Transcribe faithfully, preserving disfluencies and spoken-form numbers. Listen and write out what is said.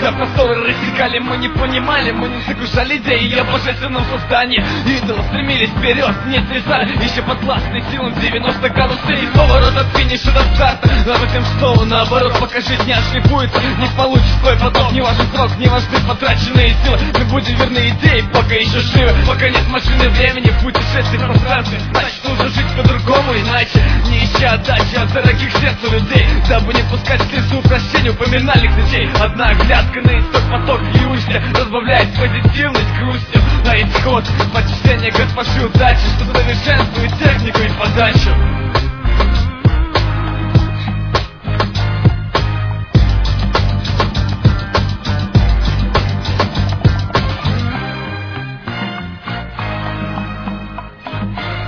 когда просторы рассекали, мы не понимали, мы не загружали идеи о божественном создании. Идолы стремились вперед, не срезали, еще подвластны силам девяносто градусов. И поворот от финиша до старта. А в этом что, наоборот, пока жизнь не отшлифуется, не получишь свой поток. Не важен срок, не важны потраченные силы. Мы будем верны идеи, пока еще живы. Пока нет машины времени, путешествий в пространстве. Значит, нужно жить по-другому, иначе не ища отдачи от дорогих сердцу людей. Дабы не пускать слезу прощения упоминальных детей. Одна глядка на исток, поток льющийся разбавляет позитивность грустью. А исход почтения госпожи удачи, что совершенствует технику и подачу.